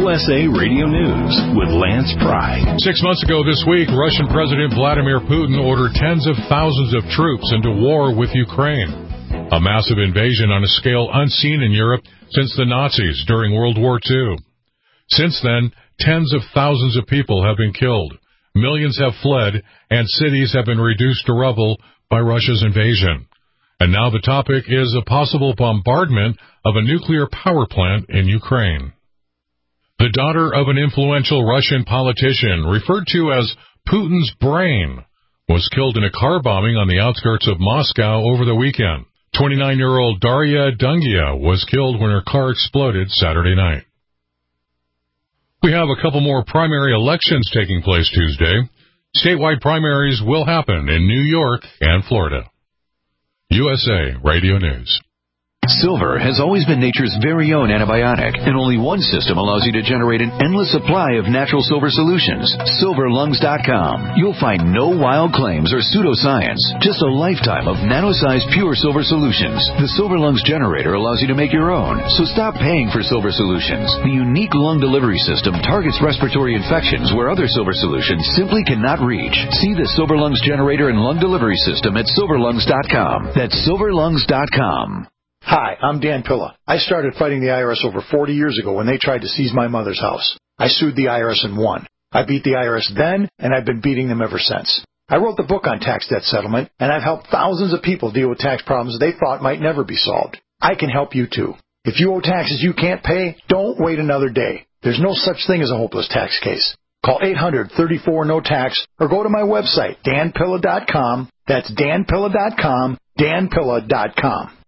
USA Radio News with Lance Pry. 6 months ago this week, Russian President Vladimir Putin ordered tens of thousands of troops into war with Ukraine. A massive invasion on a scale unseen in Europe since the Nazis during World War II. Since then, tens of thousands of people have been killed. Millions have fled, and cities have been reduced to rubble by Russia's invasion. And now the topic is a possible bombardment of a nuclear power plant in Ukraine. The daughter of an influential Russian politician, referred to as Putin's brain, was killed in a car bombing on the outskirts of Moscow over the weekend. 29-year-old Daria Dungia was killed when her car exploded Saturday night. We have a couple more primary elections taking place Tuesday. Statewide primaries will happen in New York and Florida. USA Radio News. Silver has always been nature's very own antibiotic, and only one system allows you to generate an endless supply of natural silver solutions. SilverLungs.com. You'll find no wild claims or pseudoscience, just a lifetime of nano-sized pure silver solutions. The Silver Lungs generator allows you to make your own, so stop paying for silver solutions. The unique lung delivery system targets respiratory infections where other silver solutions simply cannot reach. See the Silver Lungs generator and lung delivery system at SilverLungs.com. That's SilverLungs.com. Hi, I'm Dan Pilla. I started fighting the IRS over 40 years ago when they tried to seize my mother's house. I sued the IRS and won. I beat the IRS then, and I've been beating them ever since. I wrote the book on tax debt settlement, and I've helped thousands of people deal with tax problems they thought might never be solved. I can help you too. If you owe taxes you can't pay, don't wait another day. There's no such thing as a hopeless tax case. Call 800-34-NO-TAX or go to my website, danpilla.com. That's danpilla.com, danpilla.com.